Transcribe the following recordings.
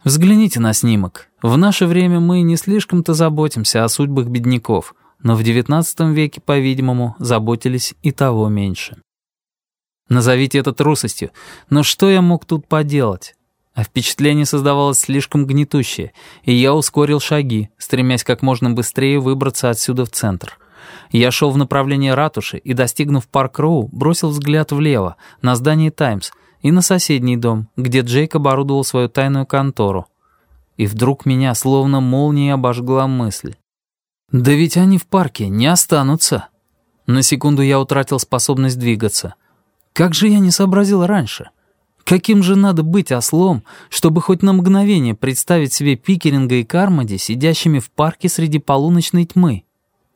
Взгляните на снимок. В наше время мы не слишком-то заботимся о судьбах бедняков, но в XIX веке, по-видимому, заботились и того меньше. Назовите это трусостью, но что я мог тут поделать? А впечатление создавалось слишком гнетущее, и я ускорил шаги, стремясь как можно быстрее выбраться отсюда в центр. Я шел в направлении ратуши и, достигнув Парк-Роу, бросил взгляд влево, на здание «Таймс», и на соседний дом, где Джейк оборудовал свою тайную контору. И вдруг меня словно молнией обожгла мысль. Да ведь они в парке не останутся. На секунду я утратил способность двигаться. Как же я не сообразил раньше? Каким же надо быть ослом, чтобы хоть на мгновение представить себе Пикеринга и Кармоди сидящими в парке среди полуночной тьмы?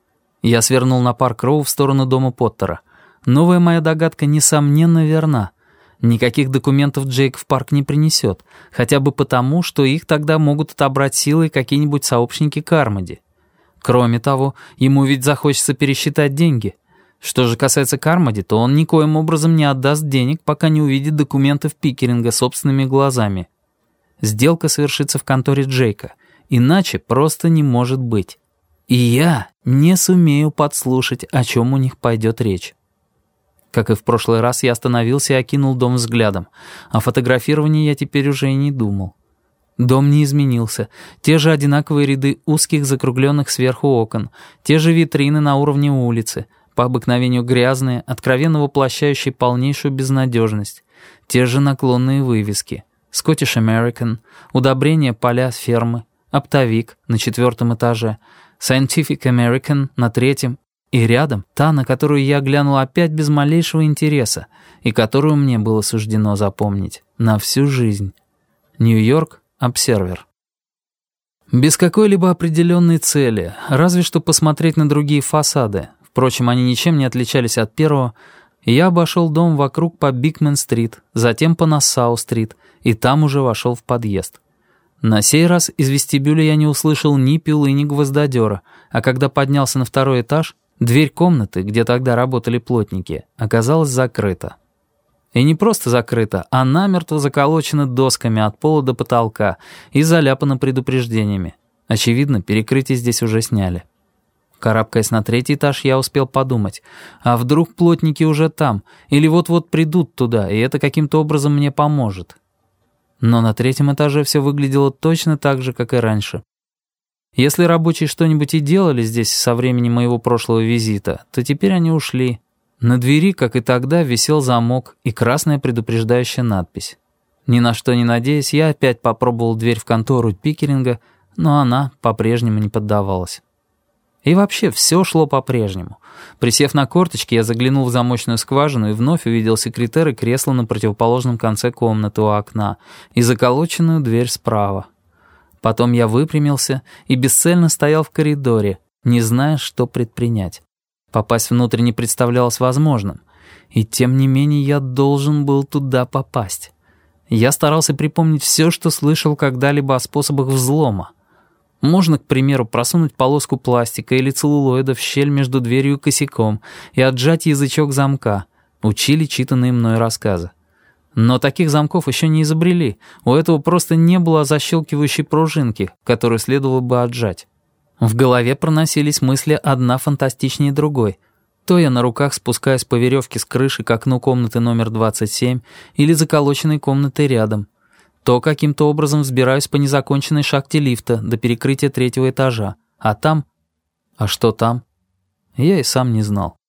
Я свернул на Парк-Роу в сторону дома Поттера. Новая моя догадка, несомненно, верна. Никаких документов Джейк в парк не принесет, хотя бы потому, что их тогда могут отобрать силой какие-нибудь сообщники Кармоди. Кроме того, ему ведь захочется пересчитать деньги. Что же касается Кармоди, то он никоим образом не отдаст денег, пока не увидит документов Пикеринга собственными глазами. Сделка совершится в конторе Джейка, иначе просто не может быть. И я не сумею подслушать, о чем у них пойдет речь. Как и в прошлый раз, я остановился и окинул дом взглядом. О фотографировании я теперь уже и не думал. Дом не изменился. Те же одинаковые ряды узких закругленных сверху окон, те же витрины на уровне улицы, по обыкновению грязные, откровенно воплощающие полнейшую безнадежность, те же наклонные вывески. Scottish American, удобрения поля фермы, оптовик на 4-м этаже, Scientific American на 3-м, и рядом та, на которую я глянул опять без малейшего интереса, и которую мне было суждено запомнить на всю жизнь. Нью-Йорк Обсервер. Без какой-либо определенной цели, разве что посмотреть на другие фасады, впрочем, они ничем не отличались от первого, я обошел дом вокруг по Бикмен-стрит, затем по Нассау-стрит, и там уже вошел в подъезд. На сей раз из вестибюля я не услышал ни пилы, ни гвоздодера, а когда поднялся на 2-й этаж, дверь комнаты, где тогда работали плотники, оказалась закрыта. И не просто закрыта, а намертво заколочена досками от пола до потолка и заляпана предупреждениями. Очевидно, перекрытие здесь уже сняли. Карабкаясь на 3-й этаж, я успел подумать, а вдруг плотники уже там, или вот-вот придут туда, и это каким-то образом мне поможет. Но на 3-м этаже все выглядело точно так же, как и раньше. Если рабочие что-нибудь и делали здесь со времени моего прошлого визита, то теперь они ушли. На двери, как и тогда, висел замок и красная предупреждающая надпись. Ни на что не надеясь, я опять попробовал дверь в контору Пикеринга, но она по-прежнему не поддавалась. И вообще все шло по-прежнему. Присев на корточки, я заглянул в замочную скважину и вновь увидел секретер и кресло на противоположном конце комнаты у окна и заколоченную дверь справа. Потом я выпрямился и бесцельно стоял в коридоре, не зная, что предпринять. Попасть внутрь не представлялось возможным. И тем не менее я должен был туда попасть. Я старался припомнить все, что слышал когда-либо о способах взлома. Можно, к примеру, просунуть полоску пластика или целлулоида в щель между дверью и косяком и отжать язычок замка. Учили читанные мной рассказы. Но таких замков еще не изобрели. У этого просто не было защелкивающей пружинки, которую следовало бы отжать. В голове проносились мысли одна фантастичнее другой. То я на руках спускаюсь по веревке с крыши к окну комнаты номер 27 или заколоченной комнаты рядом. То каким-то образом взбираюсь по незаконченной шахте лифта до перекрытия 3-го этажа. А там... А что там? Я и сам не знал.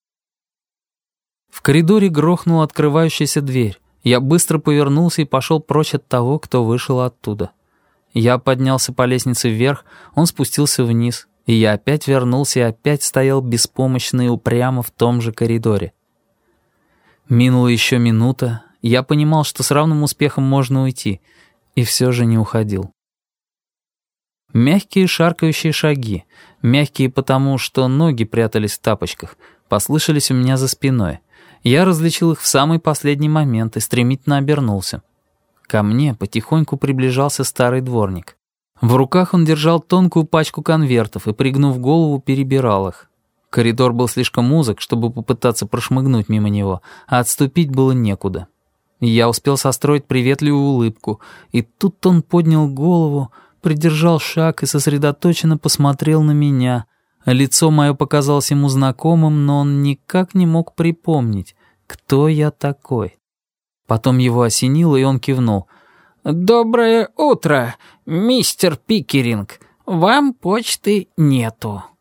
В коридоре грохнула открывающаяся дверь. Я быстро повернулся и пошел прочь от того, кто вышел оттуда. Я поднялся по лестнице вверх, он спустился вниз, и я опять вернулся и опять стоял беспомощно и упрямо в том же коридоре. Минула еще минута, я понимал, что с равным успехом можно уйти, и все же не уходил. Мягкие шаркающие шаги, мягкие потому, что ноги прятались в тапочках, послышались у меня за спиной. Я различил их в самый последний момент и стремительно обернулся. Ко мне потихоньку приближался старый дворник. В руках он держал тонкую пачку конвертов и, пригнув голову, перебирал их. Коридор был слишком узок, чтобы попытаться прошмыгнуть мимо него, а отступить было некуда. Я успел состроить приветливую улыбку, и тут он поднял голову, придержал шаг и сосредоточенно посмотрел на меня. Лицо мое показалось ему знакомым, но он никак не мог припомнить, кто я такой. Потом его осенило, и он кивнул. «Доброе утро, мистер Пикеринг. Вам почты нету».